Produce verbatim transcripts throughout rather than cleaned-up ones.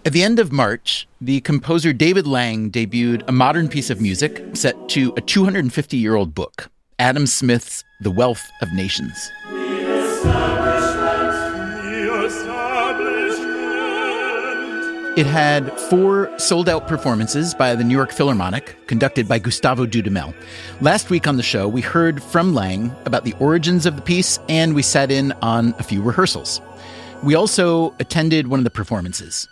At the end of March, the composer David Lang debuted a modern piece of music set to a two hundred fifty-year-old book, Adam Smith's The Wealth of Nations. It had four sold-out performances by the New York Philharmonic, conducted by Gustavo Dudamel. Last week on the show, we heard from Lang about the origins of the piece, and we sat in on a few rehearsals. We also attended one of the performances.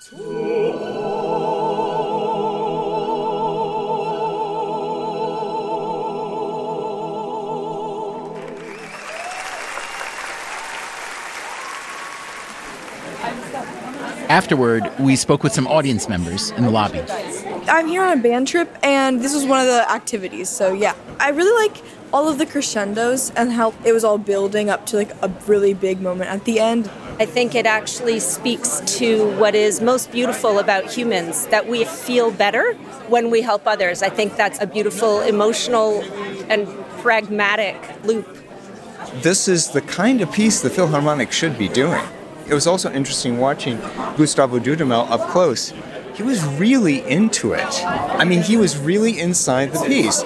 Afterward, we spoke with some audience members in the lobby. I'm here on a band trip, and this was one of the activities, so yeah. I really like all of the crescendos and how it was all building up to like a really big moment at the end. I think it actually speaks to what is most beautiful about humans, that we feel better when we help others. I think that's a beautiful, emotional, and pragmatic loop. This is the kind of piece the Philharmonic should be doing. It was also interesting watching Gustavo Dudamel up close. He was really into it. I mean, he was really inside the piece.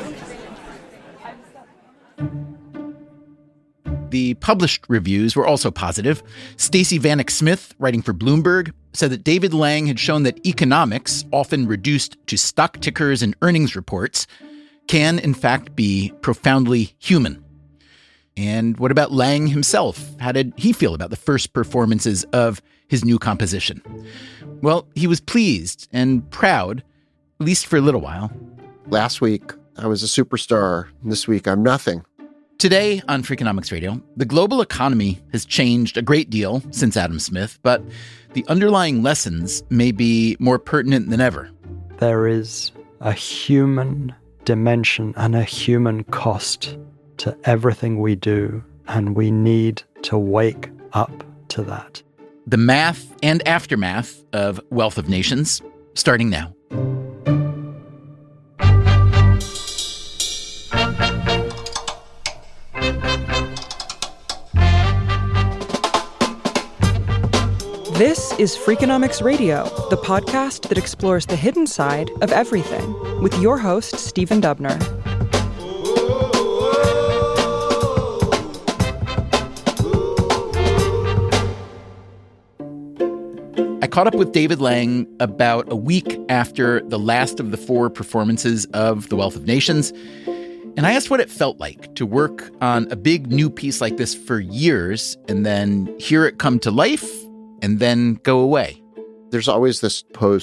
The published reviews were also positive. Stacey Vanek Smith, writing for Bloomberg, said that David Lang had shown that economics, often reduced to stock tickers and earnings reports, can in fact be profoundly human. And what about Lang himself? How did he feel about the first performances of his new composition? Well, he was pleased and proud, at least for a little while. Last week, I was a superstar. This week, I'm nothing. Today on Freakonomics Radio, the global economy has changed a great deal since Adam Smith, but the underlying lessons may be more pertinent than ever. There is a human dimension and a human cost to everything we do, and we need to wake up to that. The math and aftermath of Wealth of Nations, starting now. This is Freakonomics Radio, the podcast that explores the hidden side of everything, with your host, Stephen Dubner. I caught up with David Lang about a week after the last of the four performances of The Wealth of Nations, and I asked what it felt like to work on a big new piece like this for years and then hear it come to life and then go away. There's always this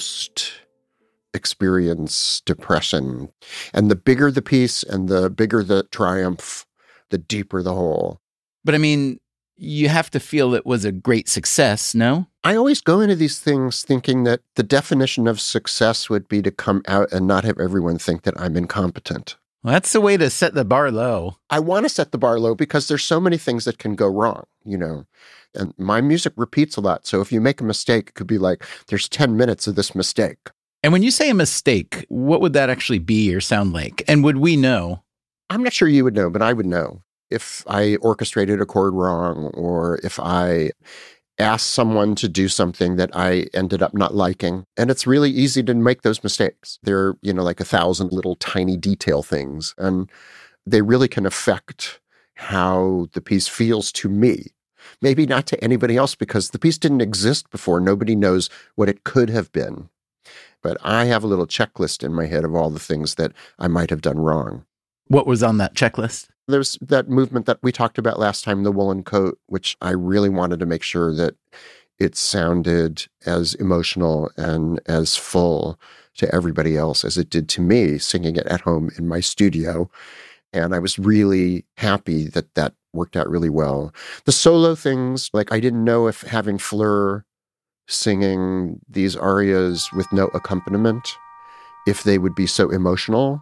post-experience depression, and the bigger the piece and the bigger the triumph, the deeper the hole. But I mean, you have to feel it was a great success, no? I always go into these things thinking that the definition of success would be to come out and not have everyone think that I'm incompetent. Well, that's the way to set the bar low. I want to set the bar low because there's so many things that can go wrong, you know. And my music repeats a lot. So if you make a mistake, it could be like, there's ten minutes of this mistake. And when you say a mistake, what would that actually be or sound like? And would we know? I'm not sure you would know, but I would know. If I orchestrated a chord wrong, or if I asked someone to do something that I ended up not liking. And it's really easy to make those mistakes. They're, you know, like a thousand little tiny detail things. And they really can affect how the piece feels to me. Maybe not to anybody else, because the piece didn't exist before. Nobody knows what it could have been. But I have a little checklist in my head of all the things that I might have done wrong. What was on that checklist? There's that movement that we talked about last time, the woolen coat, which I really wanted to make sure that it sounded as emotional and as full to everybody else as it did to me, singing it at home in my studio. And I was really happy that that worked out really well. The solo things, like I didn't know if having Fleur singing these arias with no accompaniment, if they would be so emotional.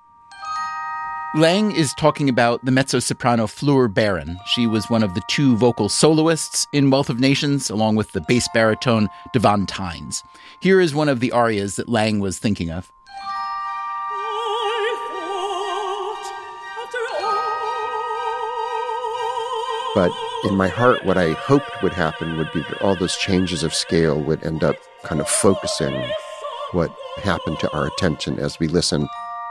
Lang is talking about the mezzo-soprano Fleur Baron. She was one of the two vocal soloists in Wealth of Nations, along with the bass baritone Devon Tynes. Here is one of the arias that Lang was thinking of. But in my heart, what I hoped would happen would be that all those changes of scale would end up kind of focusing what happened to our attention as we listened.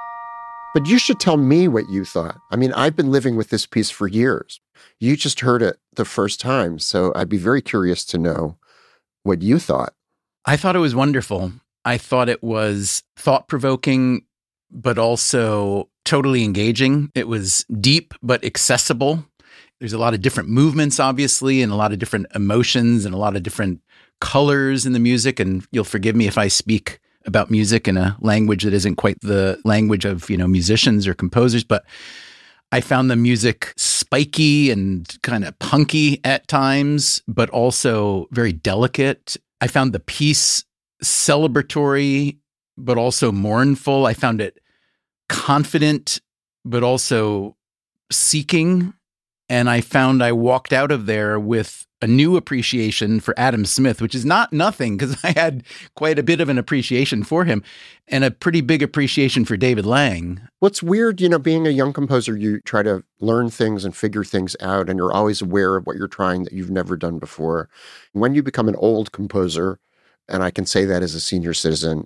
But you should tell me what you thought. I mean, I've been living with this piece for years. You just heard it the first time, so I'd be very curious to know what you thought. I thought it was wonderful. I thought it was thought-provoking, but also totally engaging. It was deep, but accessible. There's a lot of different movements, obviously, and a lot of different emotions and a lot of different colors in the music. And you'll forgive me if I speak about music in a language that isn't quite the language of, you know, musicians or composers, but I found the music spiky and kind of punky at times, but also very delicate. I found the piece celebratory, but also mournful. I found it confident, but also seeking. And I found I walked out of there with a new appreciation for Adam Smith, which is not nothing because I had quite a bit of an appreciation for him and a pretty big appreciation for David Lang. What's weird, you know, being a young composer, you try to learn things and figure things out, and you're always aware of what you're trying that you've never done before. When you become an old composer, and I can say that as a senior citizen,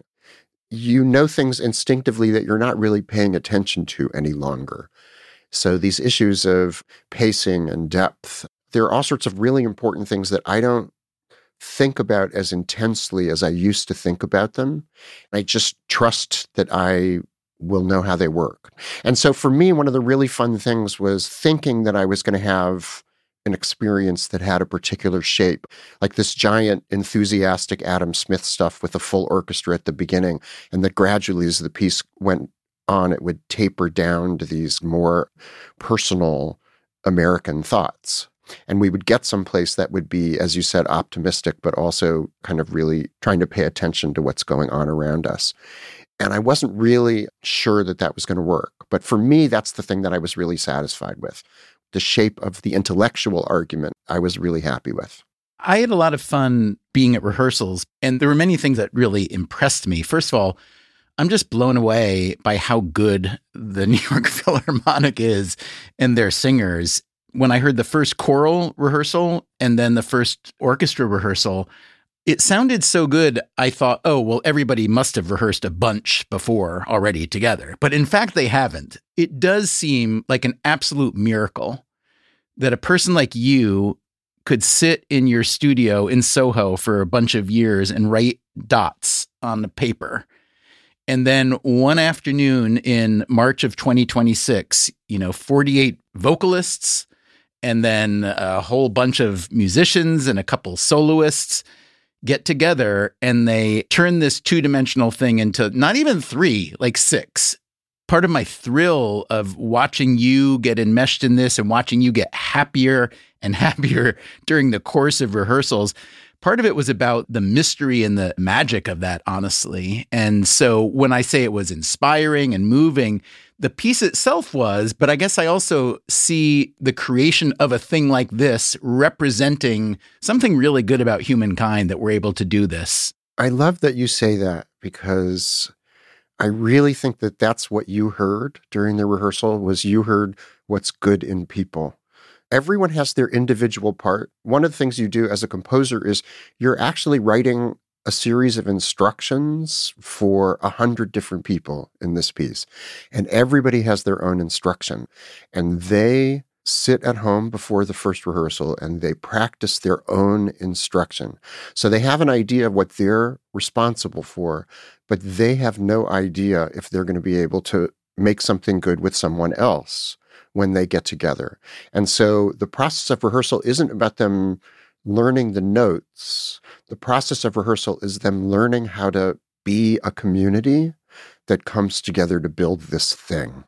you know things instinctively that you're not really paying attention to any longer. So these issues of pacing and depth, there are all sorts of really important things that I don't think about as intensely as I used to think about them. I just trust that I will know how they work. And so for me, one of the really fun things was thinking that I was going to have an experience that had a particular shape, like this giant, enthusiastic Adam Smith stuff with a full orchestra at the beginning, and that gradually as the piece went on, it would taper down to these more personal American thoughts. And we would get someplace that would be, as you said, optimistic, but also kind of really trying to pay attention to what's going on around us. And I wasn't really sure that that was going to work. But for me, that's the thing that I was really satisfied with. The shape of the intellectual argument, I was really happy with. I had a lot of fun being at rehearsals, and there were many things that really impressed me. First of all, I'm just blown away by how good the New York Philharmonic is and their singers. When I heard the first choral rehearsal and then the first orchestra rehearsal, it sounded so good, I thought, oh, well, everybody must have rehearsed a bunch before already together. But in fact, they haven't. It does seem like an absolute miracle that a person like you could sit in your studio in Soho for a bunch of years and write dots on the paper. And then one afternoon in March of twenty twenty-six, you know, forty-eight vocalists, and then a whole bunch of musicians and a couple soloists get together and they turn this two-dimensional thing into not even three, like six. Part of my thrill of watching you get enmeshed in this and watching you get happier and happier during the course of rehearsals, part of it was about the mystery and the magic of that, honestly. And so when I say it was inspiring and moving, the piece itself was, but I guess I also see the creation of a thing like this representing something really good about humankind, that we're able to do this. I love that you say that, because I really think that that's what you heard during the rehearsal, was you heard what's good in people. Everyone has their individual part. One of the things you do as a composer is you're actually writing a series of instructions for a hundred different people in this piece. And everybody has their own instruction. And they sit at home before the first rehearsal and they practice their own instruction. So they have an idea of what they're responsible for, but they have no idea if they're going to be able to make something good with someone else when they get together. And so the process of rehearsal isn't about them learning the notes. The process of rehearsal is them learning how to be a community that comes together to build this thing.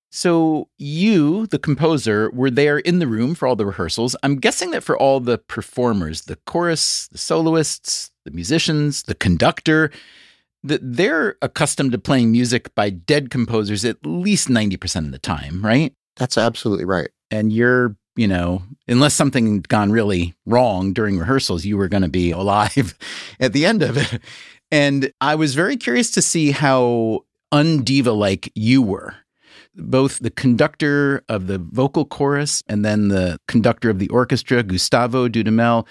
So you, the composer, were there in the room for all the rehearsals. I'm guessing that for all the performers, the chorus, the soloists, the musicians, the conductor, that they're accustomed to playing music by dead composers at least ninety percent of the time, right? That's absolutely right. And you're, you know, unless something had gone really wrong during rehearsals, you were going to be alive at the end of it. And I was very curious to see how un-diva-like you were. Both the conductor of the vocal chorus and then the conductor of the orchestra, Gustavo Dudamel,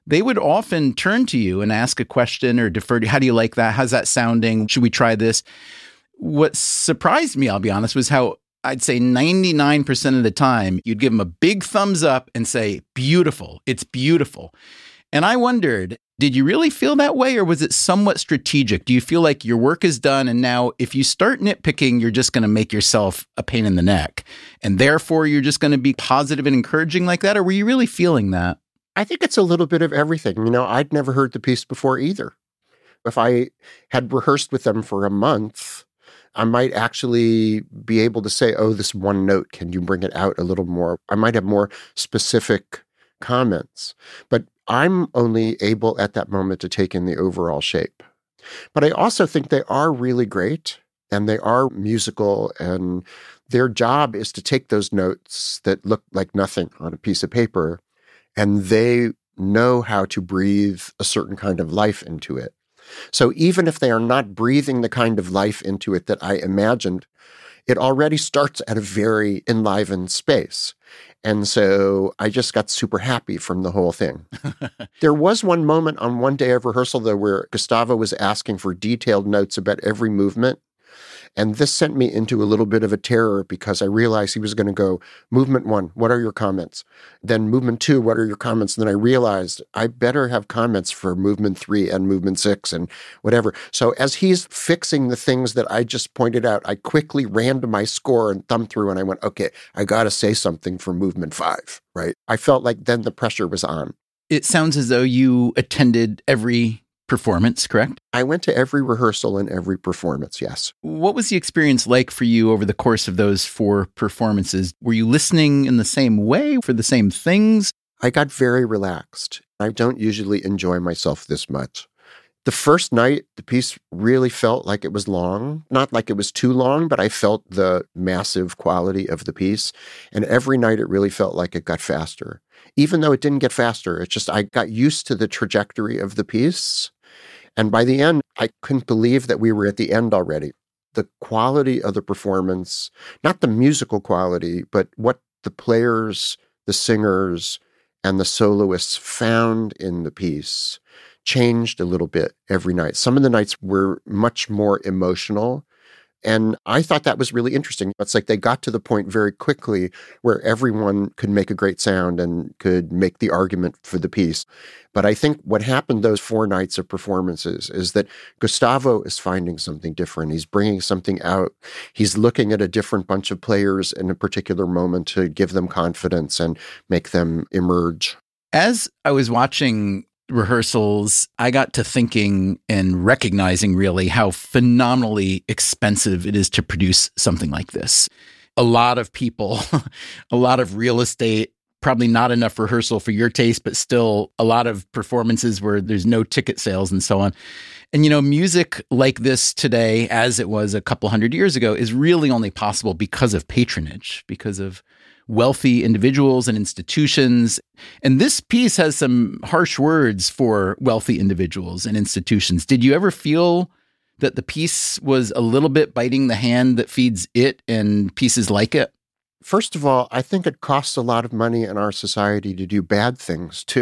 they would often turn to you and ask a question or defer to, how do you like that? How's that sounding? Should we try this? What surprised me, I'll be honest, was how I'd say ninety-nine percent of the time, you'd give them a big thumbs up and say, beautiful, it's beautiful. And I wondered, did you really feel that way, or was it somewhat strategic? Do you feel like your work is done, and now if you start nitpicking, you're just going to make yourself a pain in the neck, and therefore you're just going to be positive and encouraging like that? Or were you really feeling that? I think it's a little bit of everything. You know, I'd never heard the piece before either. If I had rehearsed with them for a month, I might actually be able to say, oh, this one note, can you bring it out a little more? I might have more specific comments. But I'm only able at that moment to take in the overall shape. But I also think they are really great, and they are musical, and their job is to take those notes that look like nothing on a piece of paper, and they know how to breathe a certain kind of life into it. So even if they are not breathing the kind of life into it that I imagined, it already starts at a very enlivened space. And so I just got super happy from the whole thing. There was one moment on one day of rehearsal, though, where Gustavo was asking for detailed notes about every movement. And this sent me into a little bit of a terror, because I realized he was going to go, movement one, what are your comments? Then movement two, what are your comments? And then I realized I better have comments for movement three and movement six and whatever. So as he's fixing the things that I just pointed out, I quickly ran to my score and thumbed through, and I went, okay, I got to say something for movement five, right? I felt like then the pressure was on. It sounds as though you attended every performance, correct? I went to every rehearsal and every performance, yes. What was the experience like for you over the course of those four performances? Were you listening in the same way for the same things? I got very relaxed. I don't usually enjoy myself this much. The first night, the piece really felt like it was long. Not like it was too long, but I felt the massive quality of the piece. And every night it really felt like it got faster. Even though it didn't get faster, it's just I got used to the trajectory of the piece. And by the end, I couldn't believe that we were at the end already. The quality of the performance, not the musical quality, but what the players, the singers, and the soloists found in the piece changed a little bit every night. Some of the nights were much more emotional, and I thought that was really interesting. It's like they got to the point very quickly where everyone could make a great sound and could make the argument for the piece. But I think what happened those four nights of performances is that Gustavo is finding something different. He's bringing something out. He's looking at a different bunch of players in a particular moment to give them confidence and make them emerge. As I was watching rehearsals, I got to thinking and recognizing really how phenomenally expensive it is to produce something like this. A lot of people, a lot of real estate, probably not enough rehearsal for your taste, but still a lot of performances where there's no ticket sales and so on. And, you know, music like this today, as it was a couple hundred years ago, is really only possible because of patronage, because of wealthy individuals and institutions. And this piece has some harsh words for wealthy individuals and institutions. Did you ever feel that the piece was a little bit biting the hand that feeds it and pieces like it? First of all, I think it costs a lot of money in our society to do bad things, too.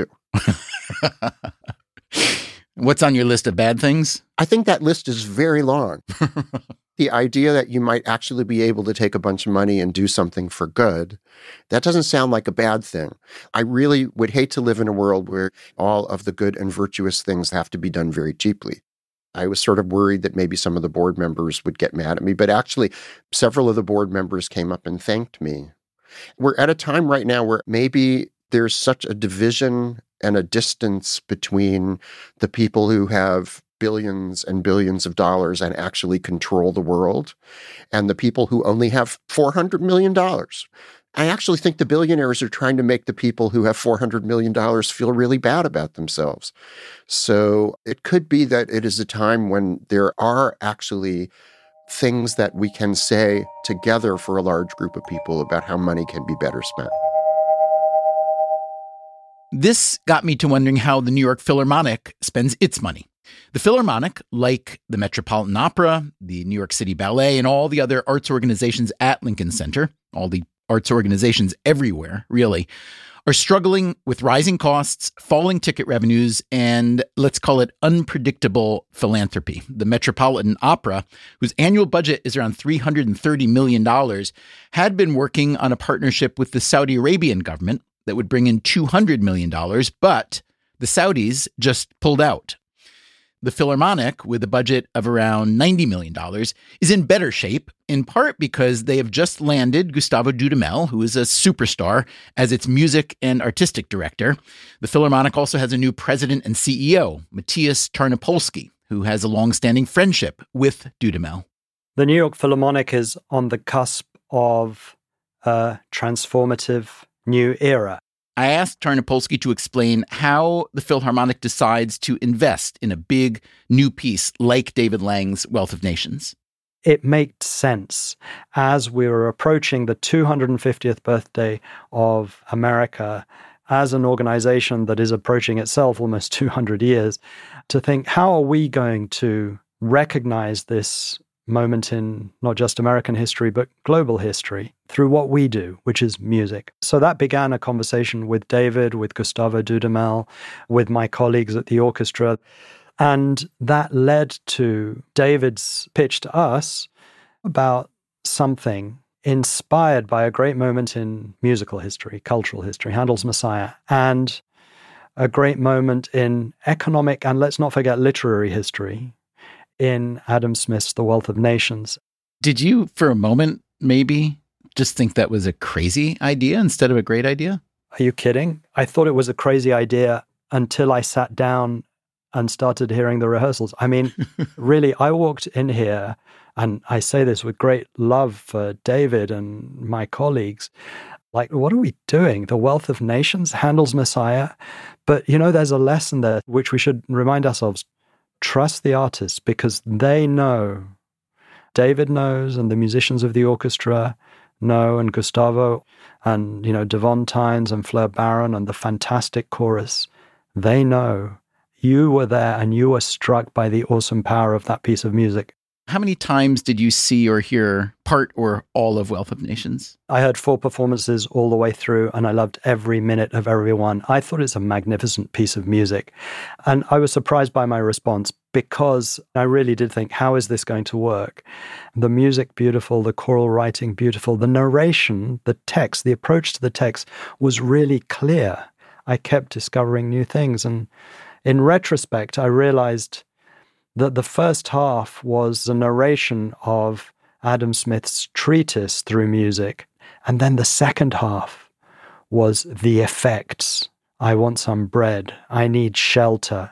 What's on your list of bad things? I think that list is very long. The idea that you might actually be able to take a bunch of money and do something for good, that doesn't sound like a bad thing. I really would hate to live in a world where all of the good and virtuous things have to be done very cheaply. I was sort of worried that maybe some of the board members would get mad at me, but actually several of the board members came up and thanked me. We're at a time right now where maybe there's such a division and a distance between the people who have billions and billions of dollars and actually control the world, and the people who only have four hundred million dollars. I actually think the billionaires are trying to make the people who have four hundred million dollars feel really bad about themselves. So it could be that it is a time when there are actually things that we can say together for a large group of people about how money can be better spent. This got me to wondering how the New York Philharmonic spends its money. The Philharmonic, like the Metropolitan Opera, the New York City Ballet, and all the other arts organizations at Lincoln Center, all the arts organizations everywhere, really, are struggling with rising costs, falling ticket revenues, and let's call it unpredictable philanthropy. The Metropolitan Opera, whose annual budget is around three hundred thirty million dollars, had been working on a partnership with the Saudi Arabian government that would bring in two hundred million dollars, but the Saudis just pulled out. The Philharmonic, with a budget of around ninety million dollars, is in better shape, in part because they have just landed Gustavo Dudamel, who is a superstar, as its music and artistic director. The Philharmonic also has a new president and C E O, Matthias Tarnopolsky, who has a long-standing friendship with Dudamel. The New York Philharmonic is on the cusp of a transformative new era. I asked Tarnopolsky to explain how the Philharmonic decides to invest in a big new piece like David Lang's Wealth of Nations. It made sense as we were approaching the two hundred fiftieth birthday of America as an organization that is approaching itself almost two hundred years, to think, how are we going to recognize this moment in not just American history, but global history through what we do, which is music. So that began a conversation with David, with Gustavo Dudamel, with my colleagues at the orchestra. And that led to David's pitch to us about something inspired by a great moment in musical history, cultural history, Handel's Messiah, and a great moment in economic and, let's not forget, literary history, in Adam Smith's The Wealth of Nations. Did you, for a moment, maybe just think that was a crazy idea instead of a great idea? Are you kidding? I thought it was a crazy idea until I sat down and started hearing the rehearsals. I mean, really, I walked in here, and I say this with great love for David and my colleagues, like, what are we doing? The Wealth of Nations, Handel's Messiah? But, you know, there's a lesson there which we should remind ourselves. Trust the artists, because they know. David knows, and the musicians of the orchestra know, and Gustavo, and, you know, Devon Tynes and Fleur Barron and the fantastic chorus. They know. You were there and you were struck by the awesome power of that piece of music. How many times did you see or hear part or all of Wealth of Nations? I heard four performances all the way through, and I loved every minute of every one. I thought it's a magnificent piece of music. And I was surprised by my response, because I really did think, how is this going to work? The music beautiful, the choral writing beautiful, the narration, the text, the approach to the text was really clear. I kept discovering new things. And in retrospect, I realized that the first half was the narration of Adam Smith's treatise through music. And then the second half was the effects. I want some bread. I need shelter.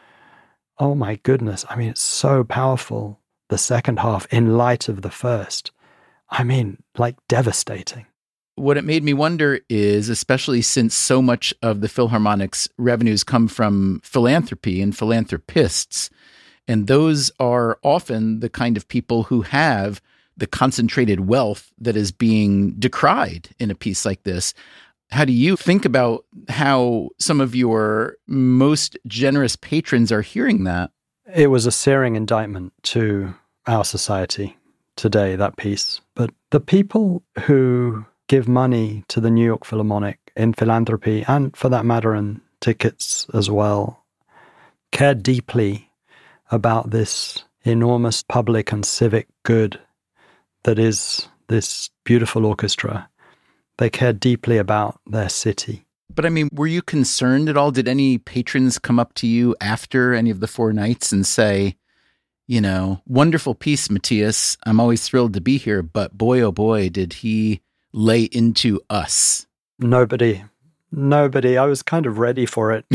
Oh my goodness. I mean, it's so powerful, the second half, in light of the first. I mean, like devastating. What it made me wonder is, especially since so much of the Philharmonic's revenues come from philanthropy and philanthropists, and those are often the kind of people who have the concentrated wealth that is being decried in a piece like this. How do you think about how some of your most generous patrons are hearing that? It was a searing indictment to our society today, that piece. But the people who give money to the New York Philharmonic in philanthropy, and for that matter in tickets as well, care deeply about this enormous public and civic good that is this beautiful orchestra. They care deeply about their city. But I mean, were you concerned at all? Did any patrons come up to you after any of the four nights and say, you know, wonderful piece, Matthias. I'm always thrilled to be here, but boy, oh boy, did he lay into us. Nobody. Nobody. I was kind of ready for it.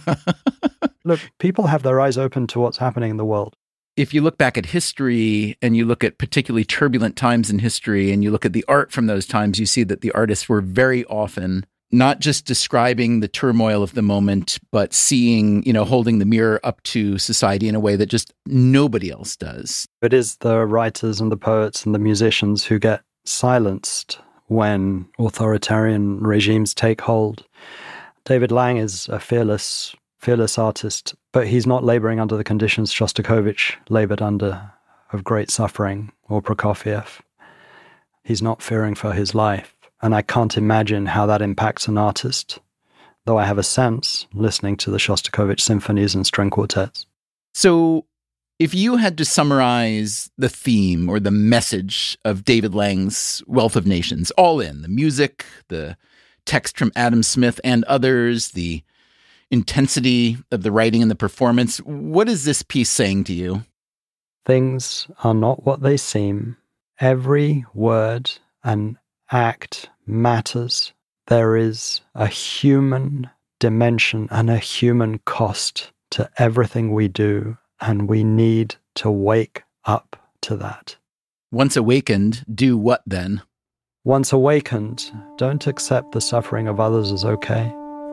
Look, people have their eyes open to what's happening in the world. If you look back at history and you look at particularly turbulent times in history and you look at the art from those times, you see that the artists were very often not just describing the turmoil of the moment, but seeing, you know, holding the mirror up to society in a way that just nobody else does. It is the writers and the poets and the musicians who get silenced when authoritarian regimes take hold. David Lang is a fearless, fearless artist, but he's not laboring under the conditions Shostakovich labored under of great suffering, or Prokofiev. He's not fearing for his life. And I can't imagine how that impacts an artist, though I have a sense listening to the Shostakovich symphonies and string quartets. So if you had to summarize the theme or the message of David Lang's Wealth of Nations, all in, the music, the text from Adam Smith and others, the intensity of the writing and the performance, what is this piece saying to you? Things are not what they seem. Every word and act matters. There is a human dimension and a human cost to everything we do, and we need to wake up to that. Once awakened, do what then? Once awakened, don't accept the suffering of others as okay.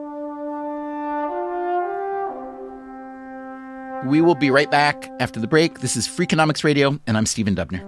We will be right back after the break. This is Freakonomics Radio, and I'm Stephen Dubner.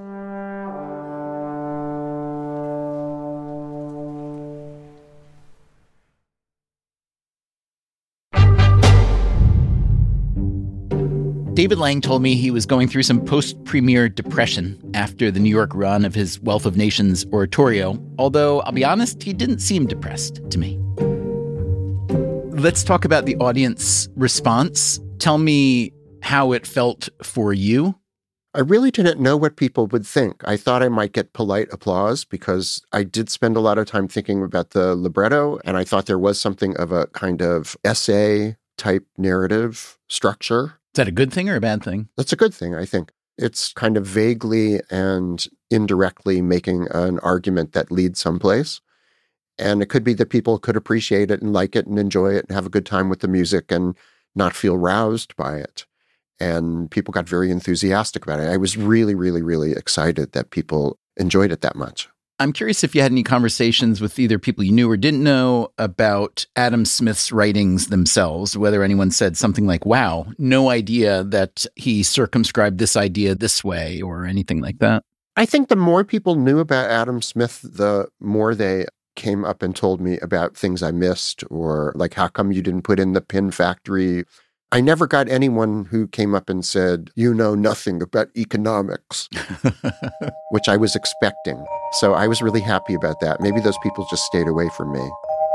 David Lang told me he was going through some post-premiere depression after the New York run of his Wealth of Nations oratorio, although, I'll be honest, he didn't seem depressed to me. Let's talk about the audience response. Tell me how it felt for you. I really didn't know what people would think. I thought I might get polite applause because I did spend a lot of time thinking about the libretto, and I thought there was something of a kind of essay-type narrative structure. Is that a good thing or a bad thing? That's a good thing, I think. It's kind of vaguely and indirectly making an argument that leads someplace. And it could be that people could appreciate it and like it and enjoy it and have a good time with the music and not feel roused by it. And people got very enthusiastic about it. I was really, really, really excited that people enjoyed it that much. I'm curious if you had any conversations with either people you knew or didn't know about Adam Smith's writings themselves, whether anyone said something like, wow, no idea that he circumscribed this idea this way or anything like that. I think the more people knew about Adam Smith, the more they came up and told me about things I missed, or like, how come you didn't put in the Pin Factory? I never got anyone who came up and said, you know nothing about economics, which I was expecting. So I was really happy about that. Maybe those people just stayed away from me.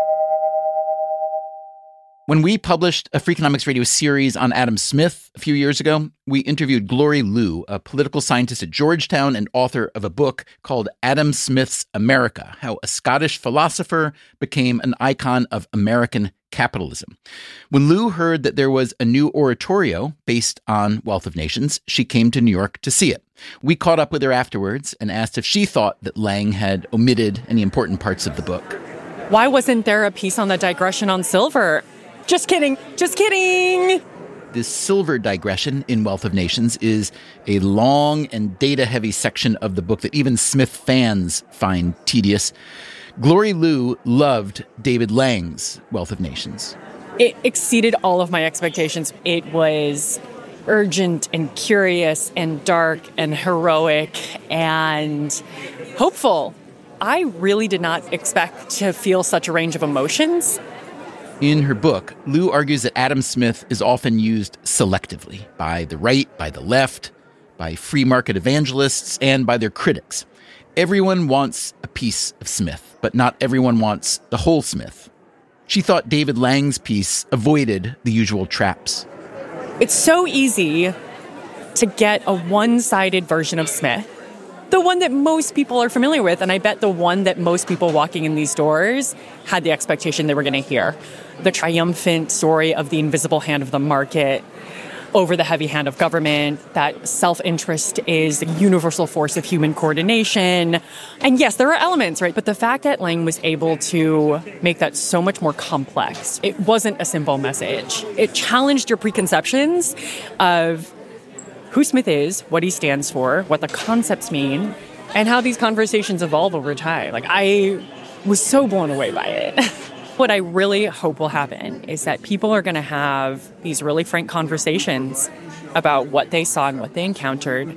When we published a Freakonomics Radio series on Adam Smith a few years ago, we interviewed Glory Liu, a political scientist at Georgetown and author of a book called Adam Smith's America: How a Scottish Philosopher Became an Icon of American Capitalism. When Liu heard that there was a new oratorio based on Wealth of Nations, she came to New York to see it. We caught up with her afterwards and asked if she thought that Lang had omitted any important parts of the book. Why wasn't there a piece on the digression on silver? Just kidding. Just kidding. This silver digression in Wealth of Nations is a long and data-heavy section of the book that even Smith fans find tedious. Glory Liu loved David Lang's Wealth of Nations. It exceeded all of my expectations. It was urgent and curious and dark and heroic and hopeful. I really did not expect to feel such a range of emotions. In her book, Liu argues that Adam Smith is often used selectively by the right, by the left, by free market evangelists, and by their critics. Everyone wants a piece of Smith, but not everyone wants the whole Smith. She thought David Lang's piece avoided the usual traps. It's so easy to get a one-sided version of Smith, the one that most people are familiar with, and I bet the one that most people walking in these doors had the expectation they were going to hear. The triumphant story of the invisible hand of the market over the heavy hand of government, that self-interest is the universal force of human coordination. And yes, there are elements, right? But the fact that Lang was able to make that so much more complex, it wasn't a simple message. It challenged your preconceptions of who Smith is, what he stands for, what the concepts mean, and how these conversations evolve over time. Like, I was so blown away by it. What I really hope will happen is that people are going to have these really frank conversations about what they saw and what they encountered,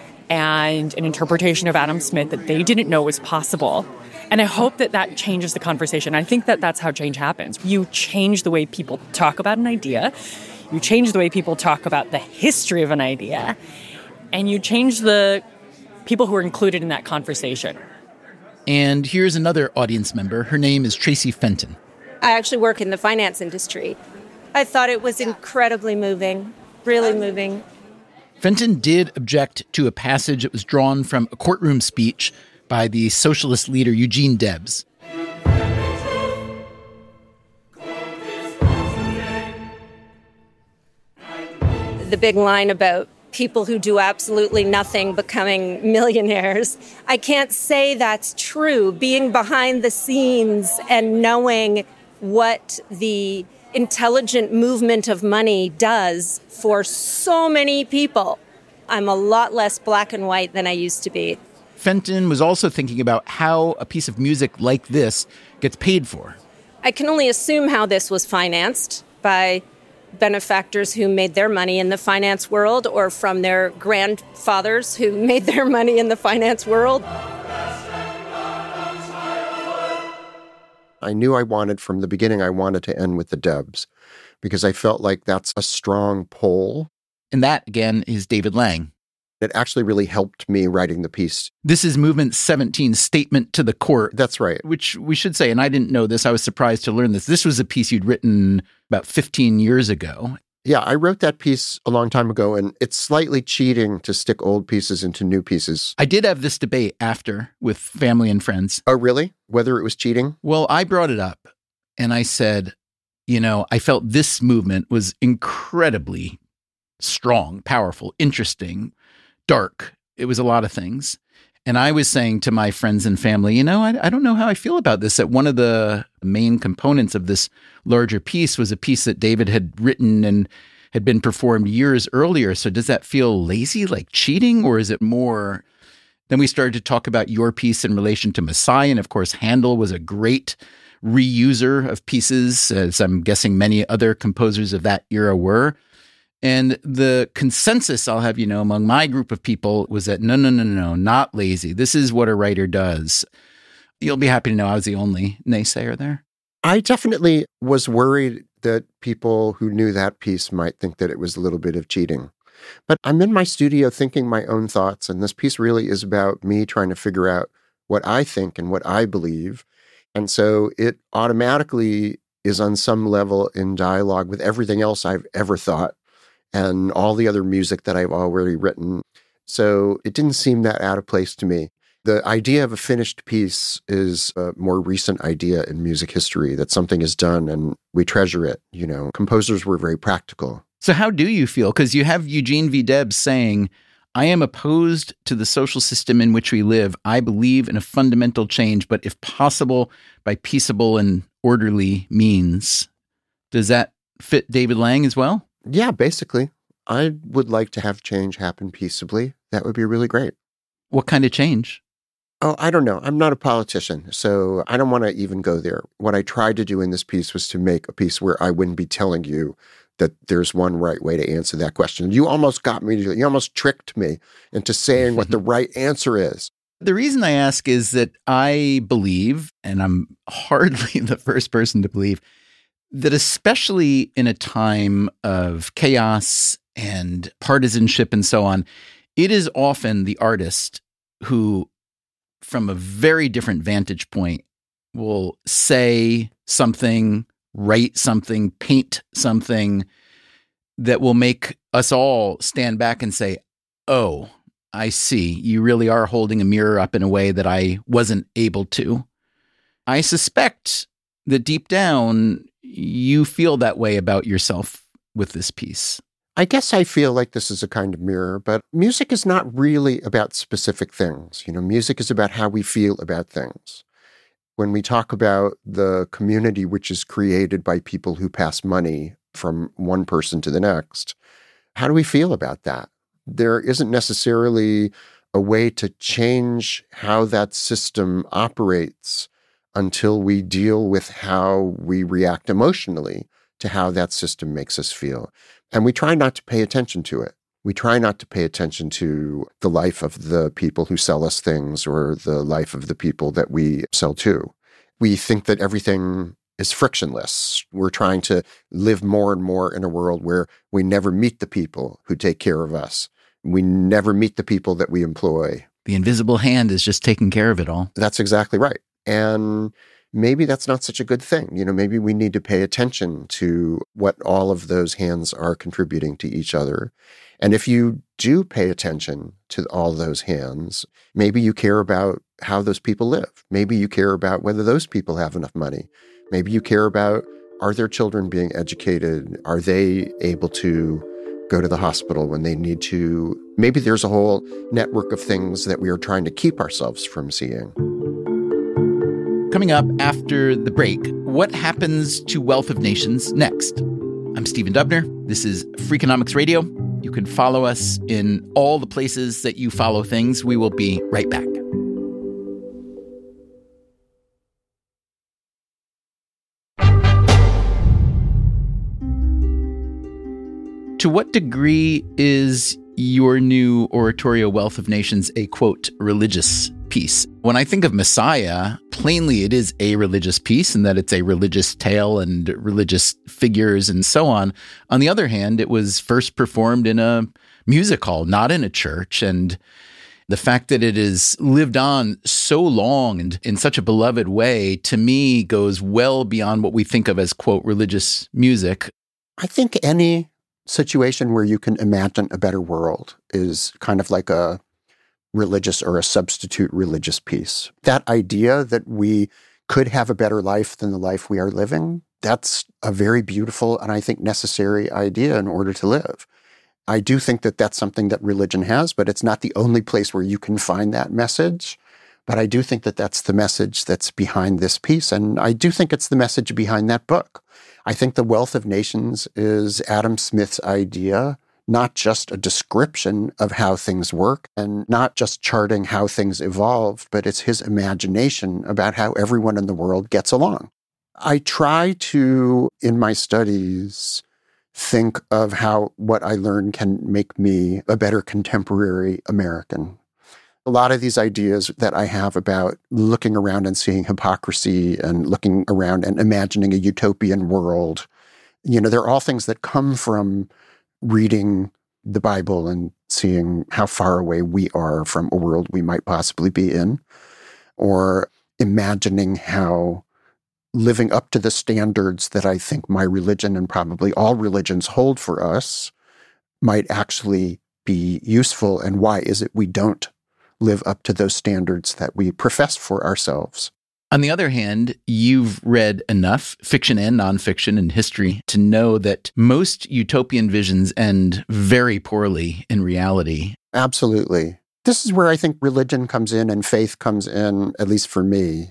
and an interpretation of Adam Smith that they didn't know was possible. And I hope that that changes the conversation. I think that that's how change happens. You change the way people talk about an idea. You change the way people talk about the history of an idea, and you change the people who are included in that conversation. And here's another audience member. Her name is Tracy Fenton. I actually work in the finance industry. I thought it was incredibly moving, really moving. Fenton did object to a passage that was drawn from a courtroom speech by the socialist leader Eugene Debs. The big line about people who do absolutely nothing becoming millionaires. I can't say that's true. Being behind the scenes and knowing what the intelligent movement of money does for so many people, I'm a lot less black and white than I used to be. Fenton was also thinking about how a piece of music like this gets paid for. I can only assume how this was financed by benefactors who made their money in the finance world or from their grandfathers who made their money in the finance world. I knew I wanted, from the beginning, I wanted to end with the Debs because I felt like that's a strong pull. And that, again, is David Lang. It actually really helped me writing the piece. This is Movement seventeen's Statement to the Court. That's right. Which we should say, and I didn't know this, I was surprised to learn this. This was a piece you'd written about fifteen years ago. Yeah, I wrote that piece a long time ago, and it's slightly cheating to stick old pieces into new pieces. I did have this debate after with family and friends. Oh, really? Whether it was cheating? Well, I brought it up, and I said, you know, I felt this movement was incredibly strong, powerful, interesting, dark. It was a lot of things. And I was saying to my friends and family, you know, I, I don't know how I feel about this. That one of the main components of this larger piece was a piece that David had written and had been performed years earlier. So does that feel lazy, like cheating, or is it more? Then we started to talk about your piece in relation to Messiah. And of course, Handel was a great reuser of pieces, as I'm guessing many other composers of that era were. And the consensus, I'll have you know, among my group of people was that no, no, no, no, not lazy. This is what a writer does. You'll be happy to know I was the only naysayer there. I definitely was worried that people who knew that piece might think that it was a little bit of cheating. But I'm in my studio thinking my own thoughts, and this piece really is about me trying to figure out what I think and what I believe. And so it automatically is on some level in dialogue with everything else I've ever thought and all the other music that I've already written. So it didn't seem that out of place to me. The idea of a finished piece is a more recent idea in music history, that something is done and we treasure it. You know, composers were very practical. So how do you feel? Because you have Eugene V. Debs saying, I am opposed to the social system in which we live. I believe in a fundamental change, but if possible, by peaceable and orderly means. Does that fit David Lang as well? Yeah, basically. I would like to have change happen peaceably. That would be really great. What kind of change? Oh, I don't know. I'm not a politician, so I don't want to even go there. What I tried to do in this piece was to make a piece where I wouldn't be telling you that there's one right way to answer that question. You almost got me, to, you almost tricked me into saying what the right answer is. The reason I ask is that I believe, and I'm hardly the first person to believe, that especially in a time of chaos and partisanship and so on, it is often the artist who, from a very different vantage point, will say something, write something, paint something that will make us all stand back and say, oh, I see. You really are holding a mirror up in a way that I wasn't able to. I suspect that deep down, you feel that way about yourself with this piece. I guess I feel like this is a kind of mirror, but music is not really about specific things. You know, music is about how we feel about things. When we talk about the community which is created by people who pass money from one person to the next, how do we feel about that? There isn't necessarily a way to change how that system operates until we deal with how we react emotionally to how that system makes us feel. And we try not to pay attention to it. We try not to pay attention to the life of the people who sell us things or the life of the people that we sell to. We think that everything is frictionless. We're trying to live more and more in a world where we never meet the people who take care of us. We never meet the people that we employ. The invisible hand is just taking care of it all. That's exactly right. And maybe that's not such a good thing. You know, maybe we need to pay attention to what all of those hands are contributing to each other. And if you do pay attention to all those hands, maybe you care about how those people live. Maybe you care about whether those people have enough money. Maybe you care about, are their children being educated? Are they able to go to the hospital when they need to? Maybe there's a whole network of things that we are trying to keep ourselves from seeing. Coming up after the break, what happens to Wealth of Nations next? I'm Stephen Dubner. This is Freakonomics Radio. You can follow us in all the places that you follow things. We will be right back. To what degree is your new oratorio Wealth of Nations a, quote, religious piece? When I think of Messiah, plainly it is a religious piece in that it's a religious tale and religious figures and so on. On the other hand, it was first performed in a music hall, not in a church. And the fact that it has lived on so long and in such a beloved way, to me, goes well beyond what we think of as, quote, religious music. I think any situation where you can imagine a better world is kind of like a religious or a substitute religious piece. That idea that we could have a better life than the life we are living, that's a very beautiful and I think necessary idea in order to live. I do think that that's something that religion has, but it's not the only place where you can find that message. But I do think that that's the message that's behind this piece. And I do think it's the message behind that book. I think The Wealth of Nations is Adam Smith's idea, not just a description of how things work and not just charting how things evolved, but it's his imagination about how everyone in the world gets along. I try to, in my studies, think of how what I learn can make me a better contemporary American. A lot of these ideas that I have about looking around and seeing hypocrisy and looking around and imagining a utopian world, you know, they're all things that come from reading the Bible and seeing how far away we are from a world we might possibly be in, or imagining how living up to the standards that I think my religion and probably all religions hold for us might actually be useful, and why is it we don't live up to those standards that we profess for ourselves. On the other hand, you've read enough fiction and nonfiction and history to know that most utopian visions end very poorly in reality. Absolutely. This is where I think religion comes in and faith comes in, at least for me,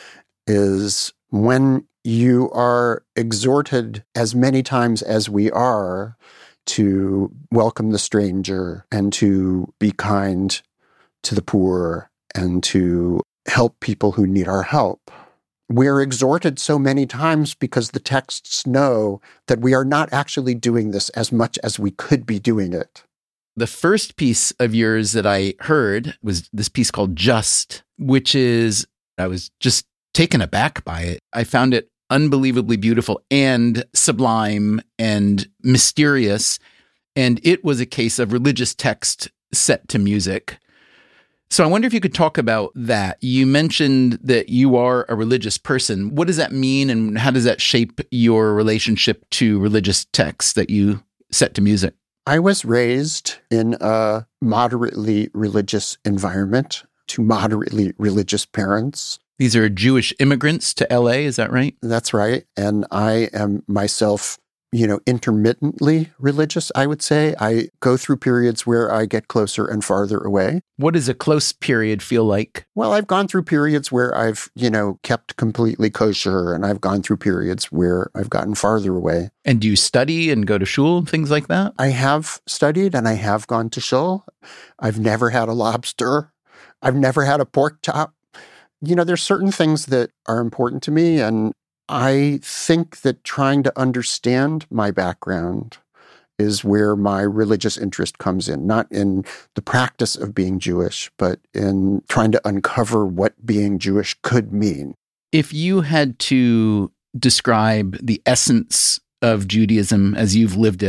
is when you are exhorted as many times as we are to welcome the stranger and to be kind to the poor and to help people who need our help. We're exhorted so many times because the texts know that we are not actually doing this as much as we could be doing it. The first piece of yours that I heard was this piece called Just, which is, I was just taken aback by it. I found it unbelievably beautiful and sublime and mysterious. And it was a case of religious text set to music. So I wonder if you could talk about that. You mentioned that you are a religious person. What does that mean, and how does that shape your relationship to religious texts that you set to music? I was raised in a moderately religious environment to moderately religious parents. These are Jewish immigrants to L A, is that right? That's right. And I am myself, you know, intermittently religious, I would say. I go through periods where I get closer and farther away. What does a close period feel like? Well, I've gone through periods where I've, you know, kept completely kosher, and I've gone through periods where I've gotten farther away. And do you study and go to shul and things like that? I have studied and I have gone to shul. I've never had a lobster. I've never had a pork chop. You know, there's certain things that are important to me, and I think that trying to understand my background is where my religious interest comes in, not in the practice of being Jewish, but in trying to uncover what being Jewish could mean. If you had to describe the essence of Judaism as you've lived it,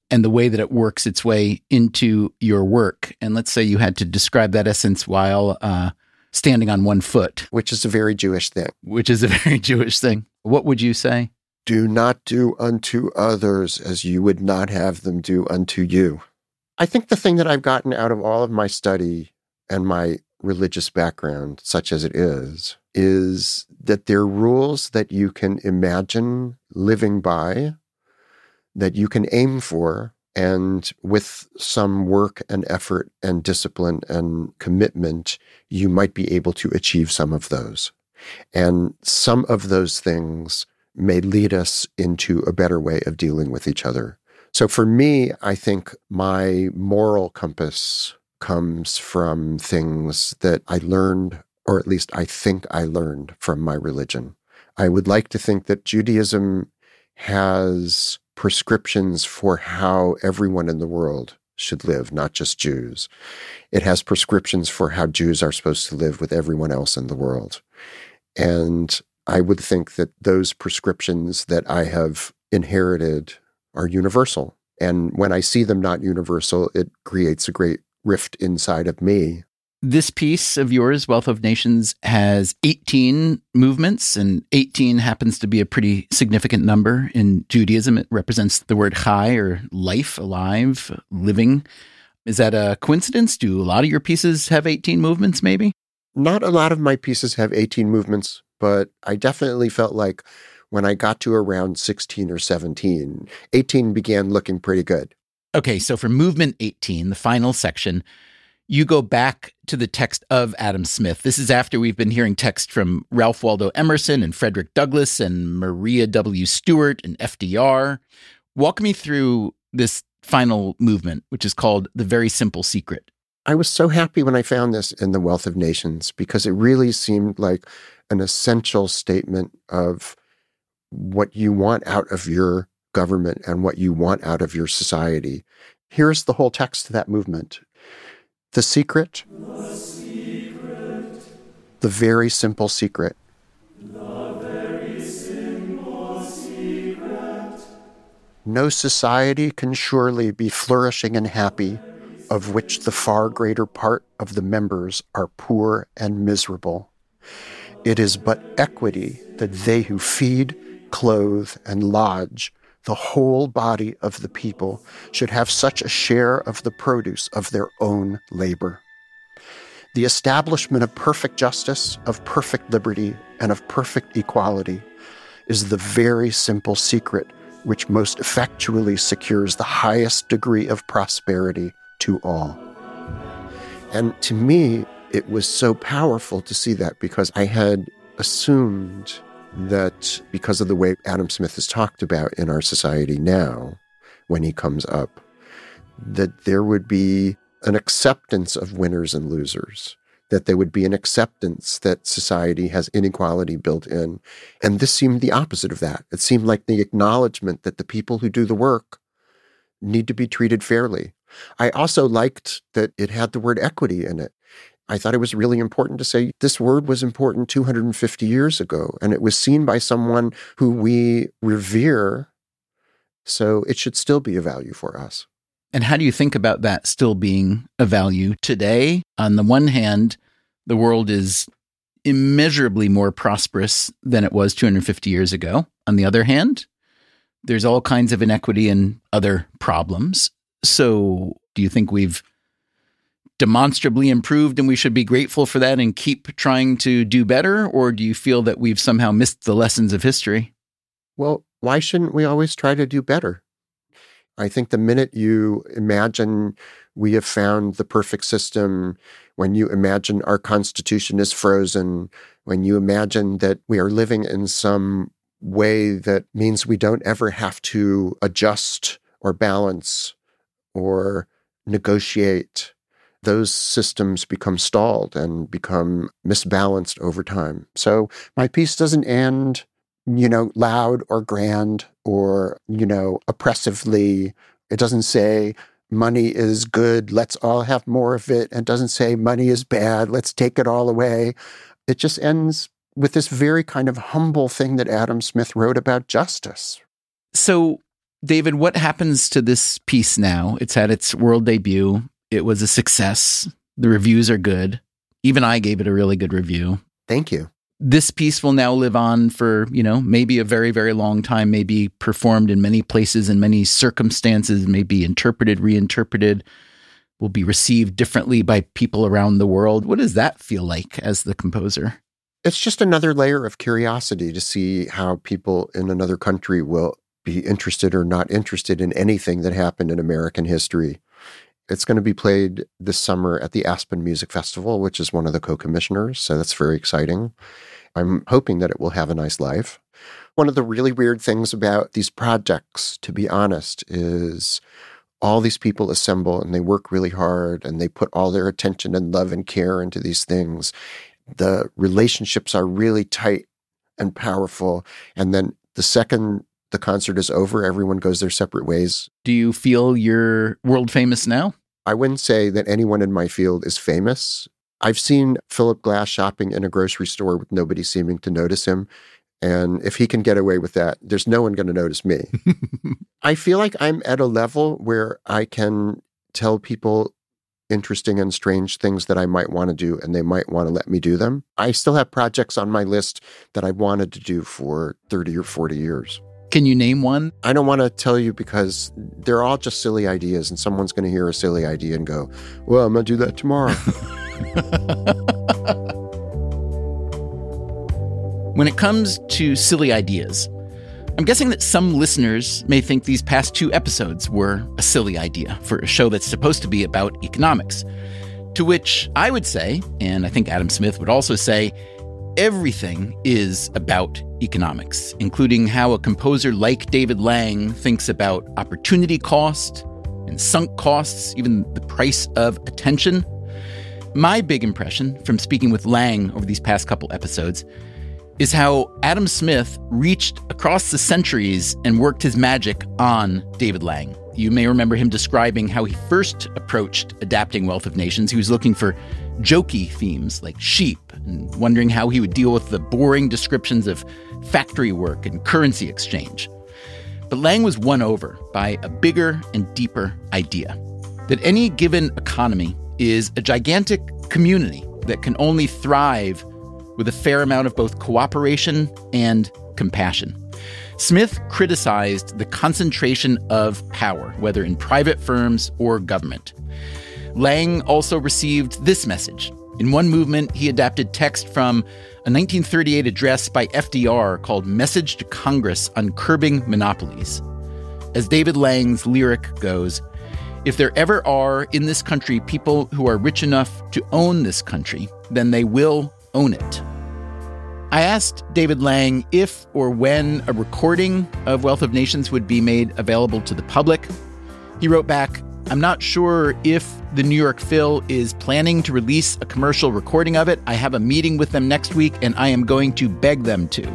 and the way that it works its way into your work. And let's say you had to describe that essence while uh, standing on one foot. Which is a very Jewish thing. Which is a very Jewish thing. What would you say? Do not do unto others as you would not have them do unto you. I think the thing that I've gotten out of all of my study and my religious background, such as it is, is that there are rules that you can imagine living by, that you can aim for, and with some work and effort and discipline and commitment, you might be able to achieve some of those. And some of those things may lead us into a better way of dealing with each other. So for me, I think my moral compass comes from things that I learned, or at least I think I learned from my religion. I would like to think that Judaism has prescriptions for how everyone in the world should live, not just Jews. It has prescriptions for how Jews are supposed to live with everyone else in the world. And I would think that those prescriptions that I have inherited are universal. And when I see them not universal, it creates a great rift inside of me. This piece of yours, Wealth of Nations, has eighteen movements, and eighteen happens to be a pretty significant number in Judaism. It represents the word chai, or life, alive, living. Is that a coincidence? Do a lot of your pieces have eighteen movements, maybe? Not a lot of my pieces have eighteen movements, but I definitely felt like when I got to around sixteen or seventeen, eighteen began looking pretty good. Okay, so for movement eighteen, the final section, you go back to the text of Adam Smith. This is after we've been hearing text from Ralph Waldo Emerson and Frederick Douglass and Maria W. Stewart and F D R. Walk me through this final movement, which is called The Very Simple Secret. I was so happy when I found this in The Wealth of Nations because it really seemed like an essential statement of what you want out of your government and what you want out of your society. Here's the whole text of that movement. The secret, the, secret, the very simple secret. The very simple secret. No society can surely be flourishing and happy, of which the far greater part of the members are poor and miserable. It is but equity that they who feed, clothe, and lodge the whole body of the people should have such a share of the produce of their own labor. The establishment of perfect justice, of perfect liberty, and of perfect equality is the very simple secret which most effectually secures the highest degree of prosperity to all. And to me, it was so powerful to see that because I had assumed that because of the way Adam Smith is talked about in our society now, when he comes up, that there would be an acceptance of winners and losers, that there would be an acceptance that society has inequality built in. And this seemed the opposite of that. It seemed like the acknowledgement that the people who do the work need to be treated fairly. I also liked that it had the word equity in it. I thought it was really important to say this word was important two hundred fifty years ago, and it was seen by someone who we revere, so it should still be a value for us. And how do you think about that still being a value today? On the one hand, the world is immeasurably more prosperous than it was two hundred fifty years ago. On the other hand, there's all kinds of inequity and other problems. So do you think we've demonstrably improved and we should be grateful for that and keep trying to do better? Or do you feel that we've somehow missed the lessons of history? Well, why shouldn't we always try to do better? I think the minute you imagine we have found the perfect system, when you imagine our Constitution is frozen, when you imagine that we are living in some way that means we don't ever have to adjust or balance or negotiate, those systems become stalled and become misbalanced over time. So my piece doesn't end, you know, loud or grand or, you know, oppressively. It doesn't say money is good, let's all have more of it. And it doesn't say money is bad, let's take it all away. It just ends with this very kind of humble thing that Adam Smith wrote about justice. So David, what happens to this piece now? It's had its world debut. It was a success. The reviews are good. Even I gave it a really good review. Thank you. This piece will now live on for, you know, maybe a very, very long time, maybe performed in many places, in many circumstances, maybe interpreted, reinterpreted, will be received differently by people around the world. What does that feel like as the composer? It's just another layer of curiosity to see how people in another country will be interested or not interested in anything that happened in American history. It's going to be played this summer at the Aspen Music Festival, which is one of the co-commissioners, so that's very exciting. I'm hoping that it will have a nice life. One of the really weird things about these projects, to be honest, is all these people assemble and they work really hard and they put all their attention and love and care into these things. The relationships are really tight and powerful. And then the second the concert is over, everyone goes their separate ways. Do you feel you're world famous now? I wouldn't say that anyone in my field is famous. I've seen Philip Glass shopping in a grocery store with nobody seeming to notice him. And if he can get away with that, there's no one going to notice me. I feel like I'm at a level where I can tell people interesting and strange things that I might want to do, and they might want to let me do them. I still have projects on my list that I wanted to do for thirty or forty years. Can you name one? I don't want to tell you because they're all just silly ideas, and someone's going to hear a silly idea and go, well, I'm going to do that tomorrow. When it comes to silly ideas, I'm guessing that some listeners may think these past two episodes were a silly idea for a show that's supposed to be about economics. To which I would say, and I think Adam Smith would also say, everything is about economics, including how a composer like David Lang thinks about opportunity cost and sunk costs, even the price of attention. My big impression from speaking with Lang over these past couple episodes is how Adam Smith reached across the centuries and worked his magic on David Lang. You may remember him describing how he first approached adapting Wealth of Nations. He was looking for jokey themes like sheep and wondering how he would deal with the boring descriptions of factory work and currency exchange. But Lang was won over by a bigger and deeper idea, that any given economy is a gigantic community that can only thrive with a fair amount of both cooperation and compassion. Smith criticized the concentration of power, whether in private firms or government. Lang also received this message. In one movement, he adapted text from a nineteen thirty-eight address by F D R called Message to Congress on Curbing Monopolies. As David Lang's lyric goes, if there ever are in this country people who are rich enough to own this country, then they will own it. I asked David Lang if or when a recording of Wealth of Nations would be made available to the public. He wrote back, I'm not sure if the New York Phil is planning to release a commercial recording of it. I have a meeting with them next week, and I am going to beg them to.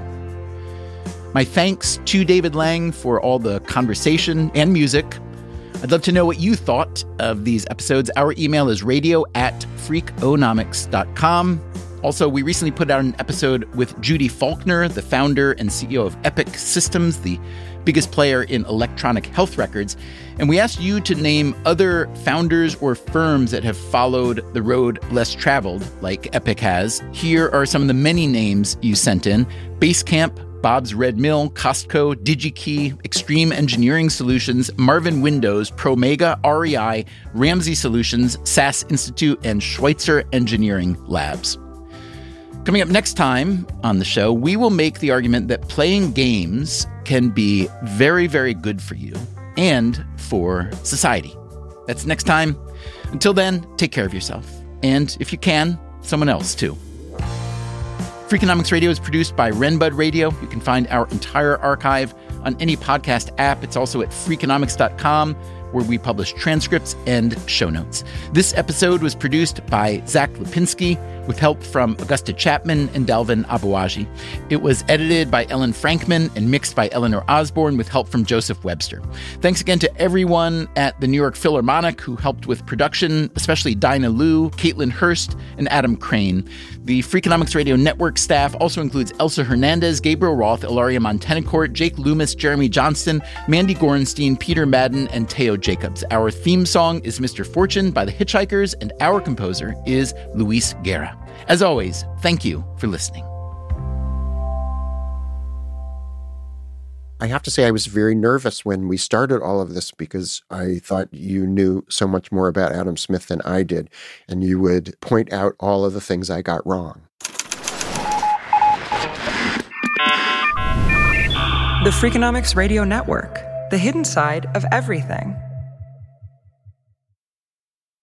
My thanks to David Lang for all the conversation and music. I'd love to know what you thought of these episodes. Our email is radio at freakonomics dot com. Also, we recently put out an episode with Judy Faulkner, the founder and C E O of Epic Systems, the biggest player in electronic health records. And we asked you to name other founders or firms that have followed the road less traveled, like Epic has. Here are some of the many names you sent in. Basecamp, Bob's Red Mill, Costco, DigiKey, Extreme Engineering Solutions, Marvin Windows, Promega, R E I, Ramsey Solutions, S A S Institute, and Schweitzer Engineering Labs. Coming up next time on the show, we will make the argument that playing games can be very, very good for you and for society. That's next time. Until then, take care of yourself. And if you can, someone else too. Freakonomics Radio is produced by Renbud Radio. You can find our entire archive on any podcast app. It's also at freakonomics dot com. where we publish transcripts and show notes. This episode was produced by Zach Lipinski with help from Augusta Chapman and Dalvin Abuaji. It was edited by Ellen Frankman and mixed by Eleanor Osborne with help from Joseph Webster. Thanks again to everyone at the New York Philharmonic who helped with production, especially Dinah Liu, Caitlin Hurst, and Adam Crane. The Freakonomics Radio Network staff also includes Elsa Hernandez, Gabriel Roth, Ilaria Montenacourt, Jake Loomis, Jeremy Johnston, Mandy Gorenstein, Peter Madden, and Teo Jacobs. Our theme song is Mister Fortune by the Hitchhikers, and our composer is Luis Guerra. As always, thank you for listening. I have to say I was very nervous when we started all of this because I thought you knew so much more about Adam Smith than I did, and you would point out all of the things I got wrong. The Freakonomics Radio Network, the hidden side of everything.